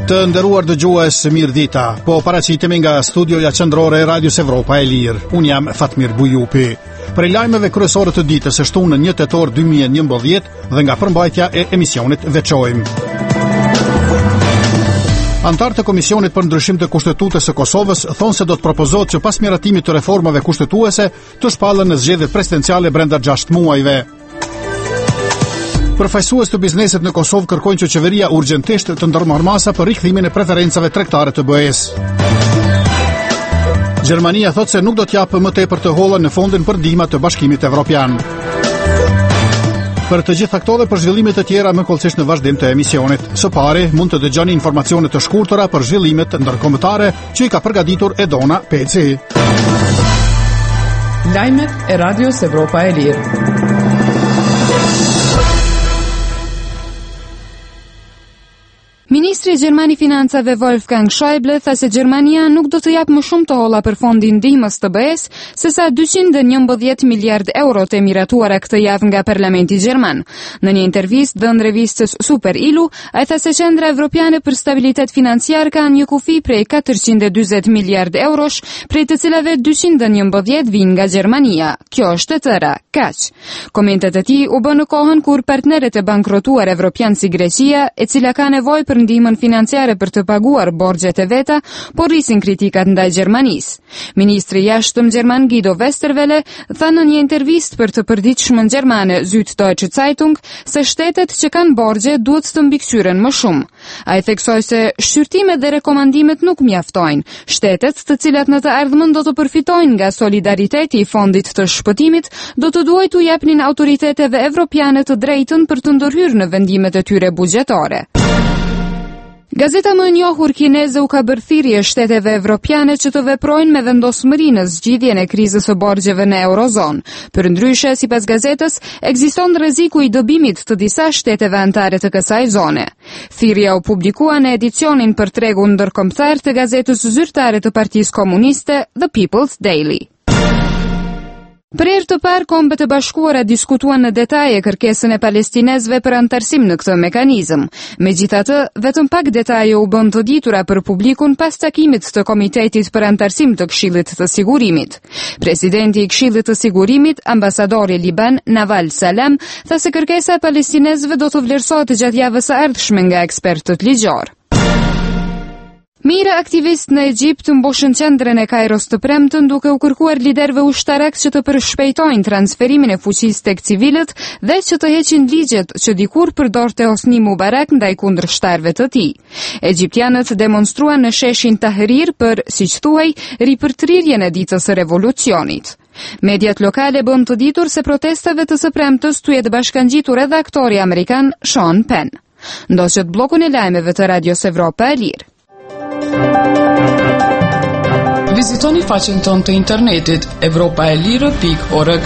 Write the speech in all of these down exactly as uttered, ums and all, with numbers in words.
Të nderuar dëgjues, mirë dita. Po paraqitemi nga studioja qendrore e Radios Evropa e Lirë. Unë jam Fatmir Bujupi. Për lajmeve kryesore të ditës së shtunë një tetor dy mijë e njëmbëdhjetë dhe nga përmbajtja e emisionit veçojmë. Antarët e Komisionit për Ndryshim të Kushtetutës së Kosovës thonë se do të propozohet që pas miratimit të reformave kushtetuese të shpallen në zgjedhjet presidenciale brenda gjashtë muajve. Përfaqësues të biznesit në Kosovë kërkojnë që qeveria urgjentisht të ndërmarrë masa për rikthimin e preferencave tregtare të B E-s. Gjermania thotë se nuk do të japë më tepër të holla në fondin për ndihmë të Bashkimit Evropian. Për të gjitha këto dhe për zhvillime të tjera më kollësisht në vazhdim të emisionit. Së pari, mund të dëgjoni informacione të shkurtëra për zhvillimet ndërkombëtare që i ka përgatitur Edona Peci. Lajmet e Radios Evropa e Lirë. Ministri i Gjermani Financave Wolfgang Schäuble tha se Gjermania nuk do të japë më shumë të holla për fondin ndihmës të B E-s se sa dyqind e njëmbëdhjetë miliard euro të miratuara këtë javë nga Parlamenti Gjerman. Në një intervistë dhënë revistës Super Ilu, ai tha se Qendra Evropiane për Stabilitet Financiar ka një kufi prej katërqind e dyzet miliard eurosh, prej të cilave dyqind e njëmbëdhjetë vijnë nga Gjermania. Kjo është e tëra, kaq. Komentet e tij u bën në kohën kur partnerët e bankrotuar evropian si Greqia, e cila ka nevojë për ndihmën financiare për të paguar borxhet e veta, por rrisin kritikat ndaj Gjermanisë. Ministri i jashtëm gjerman Guido Westerwelle tha në një intervistë për të përditshmën gjermane Süddeutsche Zeitung se shtetet që kanë borxhe duhet të mbikëqyren më shumë. Ai theksoi se shqyrtimet dhe rekomandimet nuk mjaftojnë. Shtetet, të cilat në të ardhmen do të përfitojnë nga solidariteti i fondit të shpëtimit, do të duhet t'u japnin autoriteteve evropiane të drejtën për të ndërhyrë në vendimet e tyre buxhetare. Gazeta më e njohur kineze u ka bërë thirrje shteteve evropiane që të veprojnë me vendosmëri në zgjidhjen e krizës së borxheve në eurozonë. Përndryshe, sipas gazetës, ekziston rreziku i dobimit të disa shteteve anëtare të kësaj zone. Thirrja u publikua në edicionin për tregun ndërkombëtar të gazetës zyrtare të Partisë Komuniste, The People's Daily. Për herë të parë, Kombet e Bashkuara diskutuan në detaje kërkesën e palestinezëve për antarësim në këtë mekanizëm. Megjithatë, vetëm pak detaje u bën të ditura për publikun pas takimit të Komitetit për Antarësim të Këshillit të Sigurimit. Presidenti i Këshillit të Sigurimit, ambasadori Liban Naval Salam, tha se kërkesa e palestinezëve do të vlerësohet gjatë javës së ardhshme nga ekspertët ligjor. Mira aktivist në Egjipt mbushën qendrën e Kairos të premtën duke u kërkuar liderëve ushtarak që të përshpejtojnë transferimin e fuqisë tek civilët dhe që të heqin ligjet që dikur përdorte Hosni Mubarak ndaj kundërshtarëve të tij. Egjiptianët demonstruan në sheshin Tahrir për, siç thuhej, ripërtrirjen e ditës së revolucionit. Mediat lokale bën të ditur se protestave të së premtës tu jetë bashkangjitur edhe aktori amerikan Sean Penn. Ndoqët bllokun e lajmeve të Radios Evropa e Lirë. Vizitoni faqen tonë të internetit evropaelire pikë org.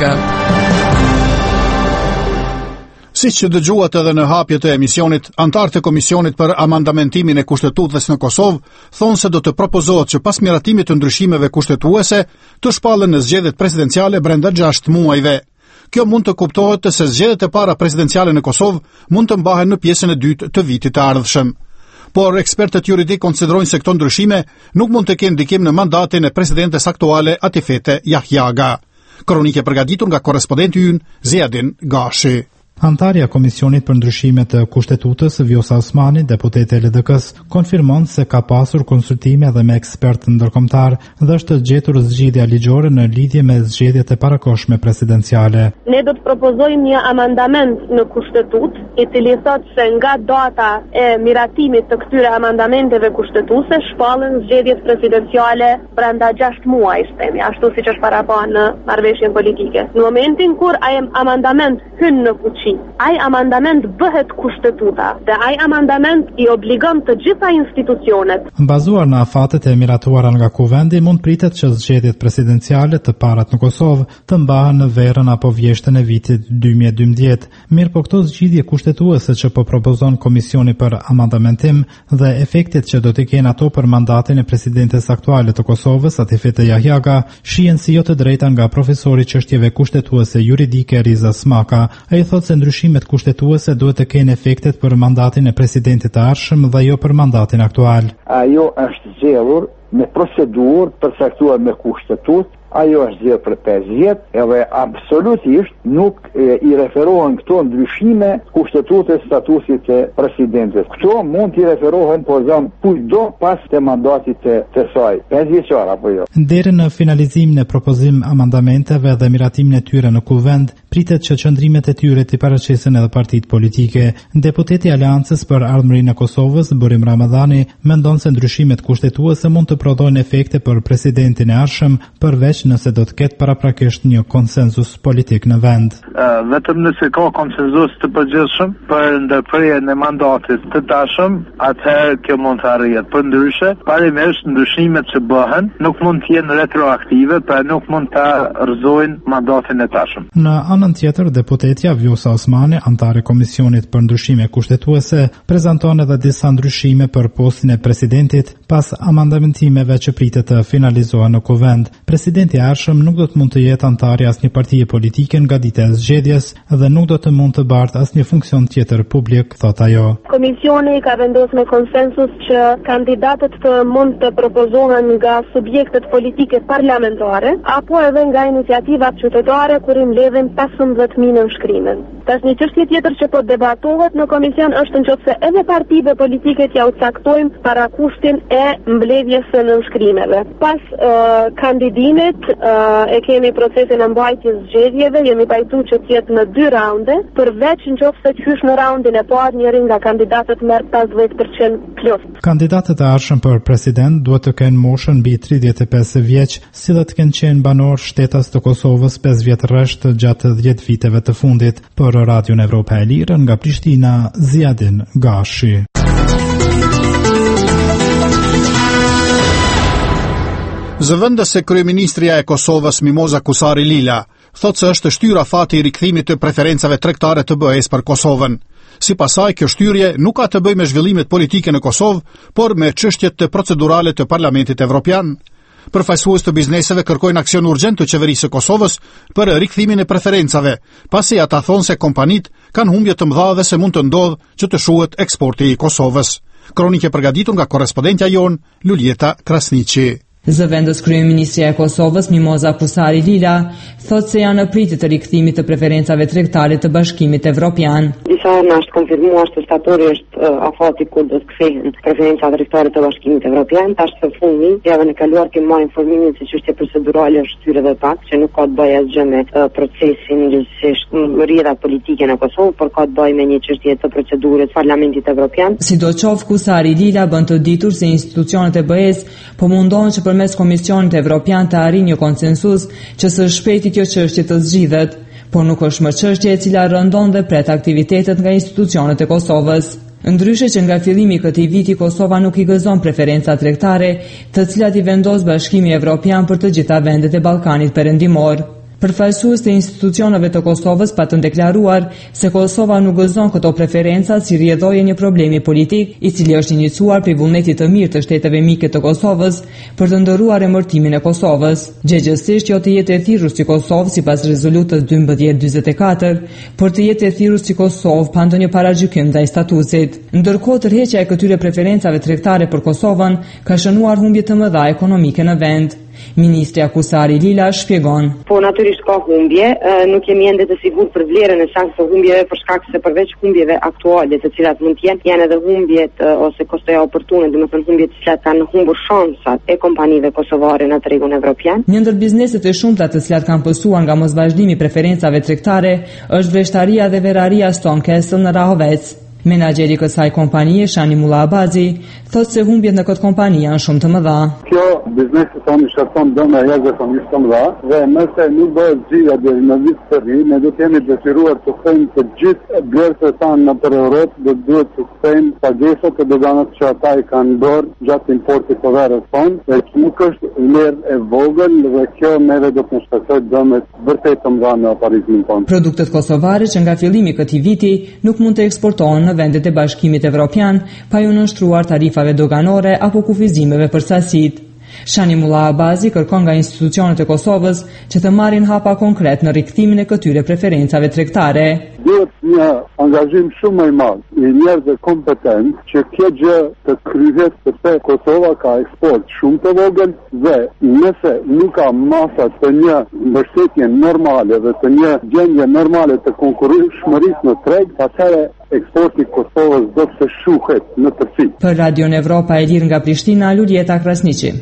Siç që dëgjuat edhe në hapjet e emisionit, antarët e Komisionit për amandamentimin e kushtetues në Kosovë thonë se do të propozohet që pas miratimit të ndryshimeve kushtetuese të shpallen në zgjedhjet presidenciale brenda gjashtë muajve. Kjo mund të kuptohet se zgjedhjet e para presidenciale në Kosovë mund të mbahen në pjesën e dytë të vitit të ardhshëm. Por ekspertët juridik konsiderojnë se këto ndryshime nuk mund të kenë ndikim në mandatin e presidentes aktuale Atifete Jahjaga. Kronikë e përgatitur nga korrespondenti ynë Ziadin Gashi. Antarja Komisionit për Ndryshime të Kushtetutës, Vjosa Osmani, deputete e L D K-s, konfirmon se ka pasur konsultime edhe me ekspertë ndërkombëtar dhe është gjetur zgjidhja ligjore në lidhje me zgjedhjet e parakohshme presidenciale. Ne do të propozojmë një amandament në kushtetutë, i cili thotë se nga data e miratimit të këtyre amendamenteve kushtetuese shpallen zgjedhjet presidenciale brenda gjashtë muajsh, themi, ashtu siç është paraqur në marrëveshjen politike. Në momentin kur ai amandament hyn në fuqi, ai amandament bëhet kushtetuta dhe ai amandament i obligon të gjitha institucionet. Bazuar në afatet e miratuara nga kuvendi, mund pritet që zgjedhjet presidenciale të parat në Kosovë të mbahen në verën apo vjeshtën e vitit dy mijë e dymbëdhjetë. Mirë, po këto zgjidhje kushtetuese që po propozon Komisioni për amandamentim dhe efektet që do të kenë ato për mandatin e presidentes aktuale të Kosovës, Atifete Jahjaga, shihen si jo të drejta nga profesori çështjeve kushtetuese juridike Riza Smaka. Ai thotë se ndryshimet kushtetuese duhet të kenë efektet për mandatin e presidentit të ardhshëm dhe jo për mandatin aktual. Ajo është zgjedhur me procedurë përcaktuar me kushtetut, ajo është zgjedhur për pesë vjet, edhe absolutisht nuk e, i referohen këto ndryshime kushtetutës statusit të presidentit. Këto mund t'i referohen po zëm kujdo pas të mandatit të, të saj, pesë vjeçar apo jo. Deri në finalizimin e propozim amendamenteve dhe miratimin e tyre në kuvend, pritet që qëndrimet e tyre t'i paraqesen edhe partitë politike. Deputeti i Aleancës për Ardhmërinë e Kosovës, Burim Ramadhani, mendon se ndryshimet kushtetuese mund të prodhojnë efekte për presidentin e ardhshëm, përveç nëse do të ketë paraprakisht një konsenzus politik në vend. Uh, vetëm nëse ka konsenzus të përgjithshëm për ndërprerjen e mandatit të tashëm, atëherë kjo mund të arrihet. Përndryshe, parimisht ndryshimet që bëhen nuk mund të jenë retroaktive, pra nuk mund të rrëzojnë mandatin e tashëm. Në anën tjetër, deputetja Vjosa Osmani, antare Komisionit për ndryshime kushtetuese, prezanton edhe disa ndryshime për postin e presidentit pas amendamentimeve që pritet të finalizohen në kuvend. Presidenti i ardhshëm nuk do të mund të jetë antar i asnjë partie politike nga dita e zgjedhjes dhe nuk do të mund të bartë asnjë funksion tjetër publik, thot ajo. Komisioni ka vendosur me konsensus që kandidatët të mund të propozohen nga subjektet politike parlamentare apo edhe nga iniciativat qytetare kur i mbledhin pesëmbëdhjetë mijë nënshkrimen. Tash një çështje tjetër që po debatohet në komision është nëse edhe partive politike t'ja u caktojmë parakushtin e mbledhjes së nënshkrimeve. Pas uh, kandidimit uh, e kemi procesin e mbajtjes zgjedhjeve, jemi pajtuar që të jetë në dy raunde, përveç nëse qysh në raundin e parë njëri nga kandidatët merr pesëdhjetë përqind plus. Kandidatët e ardhshëm për president duhet të kenë moshën mbi tridhjetë e pesë vjeç, si dhe të kenë qenë banor shtetas të Kosovës pesë vjet rresht gjatë dhjetë viteve të fundit. Për Radion Evropa e Lirë nga Prishtina, Ziadin Gashi. Zëvendëse kryeministria e Kosovës Mimoza Kusari Lila thotë se është shtyra fati i rikthimit të preferencave tregtare të B E-s për Kosovën. Sipas saj, kjo shtyrje nuk ka të bëjë me zhvillimet politike në Kosovë, por me çështjet të procedurale të Parlamentit Evropian. Përfaqësues të bizneseve kërkojnë aksion urgjent të qeverisë së Kosovës për rikthimin e preferencave, pasi ata thonë se kompanitë kanë humbje të mëdha dhe se mund të ndodhë që të shuhet eksporti i Kosovës. Kronikë e përgatitur nga korrespondentja jon Luljeta Krasniqi. Zëvendës kryeministria e Kosovës Mimoza Kusari Lila thotë se janë në pritje të rikthimit të preferencave tregtare të Bashkimit Evropian. Disa herë është konfirmuar se statori është uh, afati ku do të kthehen preferencat tregtare të Bashkimit Evropian. Tash së fundi, javën e kaluar kemi marrë informimin se çështja procedurale është shtyre dhe pak, që nuk ka të bëjë asgjë me uh, procesin gjithsesi rrjedha politike në Kosovë, por ka të bëjë me një çështje të procedurës Parlamentit Evropian. Sidoqoftë Kusari Lila bën të ditur se institucionet e B E-s po mundohen që përmes Komisionit Evropian të arrijë një konsensus që së shpejti kjo çështje të zgjidhet, por nuk është më çështje e cila rëndon dhe pret aktivitetet nga institucionet e Kosovës. Ndryshe që nga fillimi i këtij viti Kosova nuk i gëzon preferenca tregtare, të cilat i vendos Bashkimi Evropian për të gjitha vendet e Ballkanit Perëndimor. Përfaqësues të institucioneve të Kosovës patën deklaruar se Kosova nuk gëzon këto preferenca si rrjedhojë një problemi politik i cili është iniciuar prej vullnetit të mirë të shteteve mike të Kosovës për të ndërruar emërtimin e Kosovës. Gjëgjësisht jo të jetë e thirrur si Kosovë sipas rezolutës dymbëdhjetë dyzet e katër, por të jetë e thirrur si Kosovë pa ndonjë paragjykim ndaj statusit. Ndërkohë tërheqja e këtyre preferencave tregtare për Kosovën ka shënuar humbje të mëdha ekonomike në vend. Ministri Kusari Lila shpjegon. Po natyrisht ka humbje, nuk jemi ende të sigurt për vlerën e sakt të humbjeve për shkak se përveç humbjeve aktuale të cilat mund të jenë, janë edhe humbjet ose kostoja oportune, domethënë humbjet të cilat kanë humbur shansat e kompanive kosovare në tregun evropian. Një ndër bizneset e shumta të cilat kanë pësuar nga mosvazhdimi i preferencave tregtare është vreshtaria dhe verraria Stone Castle në Rahovec. Menaxheri i kësaj kompanie, Shani Mulla Abazi, thotë se humbjet në këtë kompani janë shumë të mëdha. Kjo biznesi tonë shkakton dëme jashtëzakonisht të mëdha dhe nëse nuk bëhet zgjidhja deri në vit të ri, ne do të jemi detyruar të kthejmë të gjithë blerësit tanë në për Europë, do duhet të kthejmë pagesat e doganës që ata i kanë bërë gjatë importit të verës tonë, dhe nuk është vlerë e vogël dhe kjo neve do të na shkaktojë dëme vërtet të mëdha në parizmin tonë. Produktet kosovare që nga fillimi i këtij viti nuk mund të eksportohen në vendet e Bashkimit Evropian pa ju nënshtruar tarifave doganore apo kufizimeve për sasitë. Shani Mulla Abazi kërkon nga institucionet e Kosovës që të marrin hapa konkret në rikthimin e këtyre preferencave tregtare. Duhet një angazhim shumë më i madh i njerëzve kompetent që kjo gjë të kryhet, sepse Kosova ka eksport shumë të vogël dhe nëse nuk ka masa të një mbështetje normale dhe të një gjendje normale të konkurrueshmërisë në treg, atëherë eksporti i Kosovës do të shuhet në tërësi. Për Radion Evropa e Lirë nga Prishtina, Luljeta Krasniqi.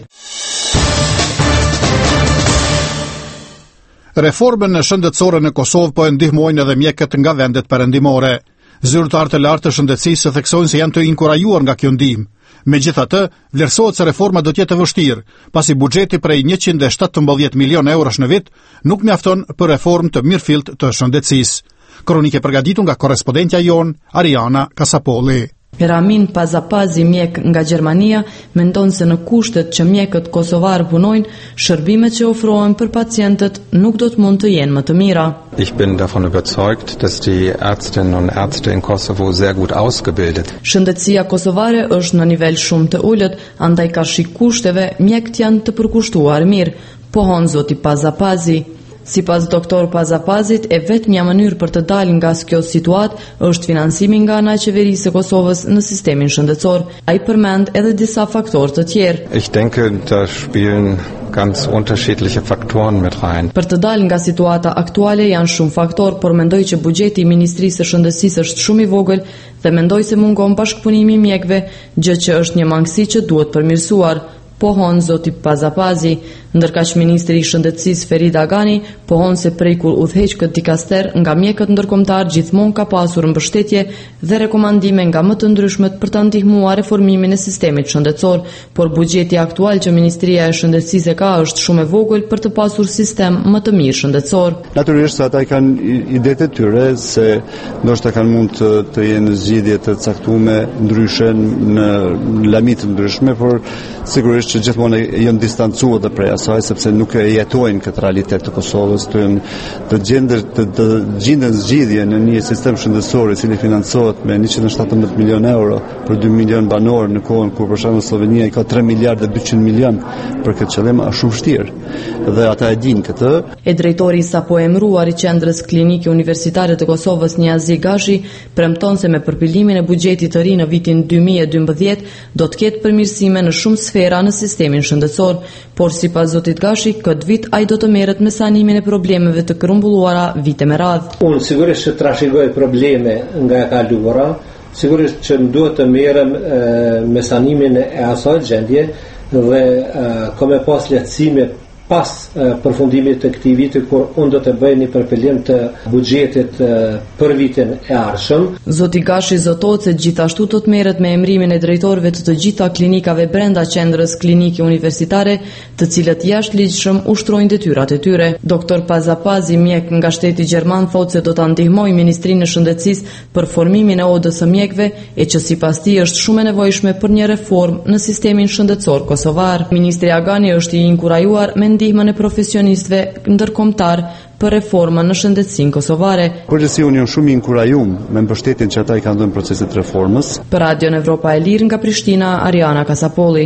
Reformën në shëndetësore në Kosovë po e ndihmojnë edhe mjekët nga vendet perëndimore. Zyrtarët e lartë të shëndetësisë theksojnë se janë të inkurajuar nga kjo ndihmë. Megjithatë, vlerësohet se reforma do të jetë e vështirë, pasi buxheti prej njëqind e shtatëmbëdhjetë milion eurosh në vit nuk mjafton për reformë të mirëfillt të shëndetësisë. Kronike përgatitur nga korrespondentja jon Ariana Kasapolli. Ramin Pazapazi, mjek nga Gjermania, mendon se në kushtet që mjekët kosovar punojnë, shërbimet që ofrohen për pacientët nuk do të mund të jenë më të mira. Ich bin davon überzeugt, dass die Ärztinnen und Ärzte in Kosovo sehr gut ausgebildet. Shëndetësia kosovare është në nivel shumë të ulët, andaj ka shik kushteve, mjekët janë të përkushtuar mirë, pohon zoti Pazapazi. Sipas doktor Pazapazit, e vetmja mënyrë për të dalë nga kjo situatë është financimi nga ana e qeverisë së Kosovës në sistemin shëndetësor. Ai përmend edhe disa faktorë të tjerë. Ich denke, da spielen ganz unterschiedliche Faktoren mit rein. Për të dalë nga situata aktuale janë shumë faktorë, por mendoj që buxheti i Ministrisë së Shëndetësisë është shumë i vogël dhe mendoj se mungon bashkëpunimi i mjekëve, gjë që është një mangësi që duhet përmirësuar. Pohon zoti Pazapazi, ndërkaq ministri i shëndetësisë Ferid Agani pohon se prej kur udhëheq këtë dikaster nga mjekët ndërkombëtar gjithmonë ka pasur mbështetje dhe rekomandime nga më të ndryshmet për të ndihmuar reformimin e sistemit shëndetësor, por buxheti aktual që Ministria e Shëndetësisë ka është shumë e vogël për të pasur sistem më të mirë shëndetësor. Natyrisht ata kanë idetë e tyre se ndoshta kanë mund të, të jenë zgjidhje të caktuara ndryshe në lami të ndryshme, por sigurisht që gjithmonë janë distancuar dhe prej asaj sepse nuk e jetojnë këtë realitet të Kosovës, të të gjendën të, të gjendën zgjidhje në një sistem shëndetësor i cili financohet me njëqind e shtatëmbëdhjetë milion euro për dy milion banor në kohën kur për shembull Slovenia i ka tre miliardë e dyqind milion për këtë qëllim, është shumë vështirë. Dhe ata e dinë këtë. E drejtori i sapo emëruar i Qendrës Klinike Universitare të Kosovës, Niazi Gashi, premton se me përpilimin e buxhetit të ri në vitin dy mijë e dymbëdhjetë do të ketë përmirësime në shumë sfera në sistemin shëndetësor, por sipas zotit Gashi, këtë vit ai do të merret me sanimin e problemeve të kërumbulluara vite me radhë. Unë sigurisht që trashëgoj probleme nga e kaluara, sigurisht që duhet të merrem me sanimin e asaj gjendje dhe kam pas lehtësime pas uh, përfundimit të këtij viti kur unë do të bëj një përpillim të buxhetit uh, për vitin e ardhshëm. Zoti Gashi zotohet se gjithashtu do të merret me emërimin e drejtorëve të të gjitha klinikave brenda Qendrës Klinike Universitare, të cilët jashtëligjshëm ushtrojnë detyrat e tyre. Doktor Pazapazi, mjek nga shteti gjerman, thotë se do ta ndihmojë Ministrinë e Shëndetësisë për formimin e odës së mjekëve, e që sipas tij është shumë e nevojshme për një reformë në sistemin shëndetësor kosovar. Ministri Agani është i inkurajuar me ndihmën e profesionistëve ndërkombëtar për reformën në shëndetësinë kosovare. Përgjithësi unë jam shumë i inkurajuar me mbështetjen që ata i kanë dhënë procesit të reformës. Për Radion Evropa e Lirë nga Prishtina, Ariana Kasapolli.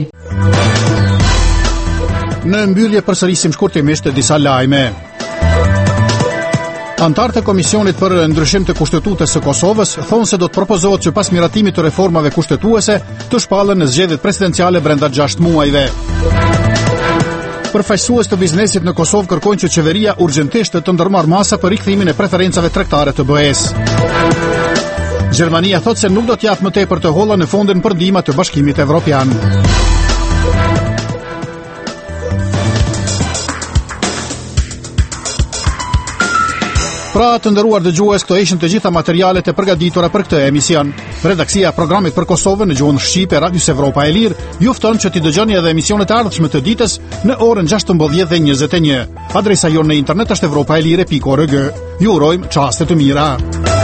Në mbyllje përsërisim shkurtimisht disa lajme. Antarët e Komisionit për ndryshim të kushtetutës së Kosovës thonë se do të propozohet që pas miratimit të reformave kushtetuese të shpallen në zgjedhjet presidenciale brenda gjashtë muajve. Përfaqësues të biznesit në Kosovë kërkojnë që qeveria urgjentisht të ndërmarrë masa për rikthimin e preferencave tregtare të B E-s. Gjermania thotë se nuk do të japë më tepër të holla në fondin për ndihmë të Bashkimit Evropian. Pra të nderuar dëgjues, këto ishin të gjitha materialet e përgatitura për këtë emision. Redaksia e programit për Kosovën në gjuhën shqipe Radios Evropa e Lirë ju fton që t'i dëgjoni edhe emisionet e ardhshme të ditës në orën gjashtëmbëdhjetë dhe njëzet e një. Adresa jonë në internet është evropaelire pikë org. Ju urojmë çaste të mira.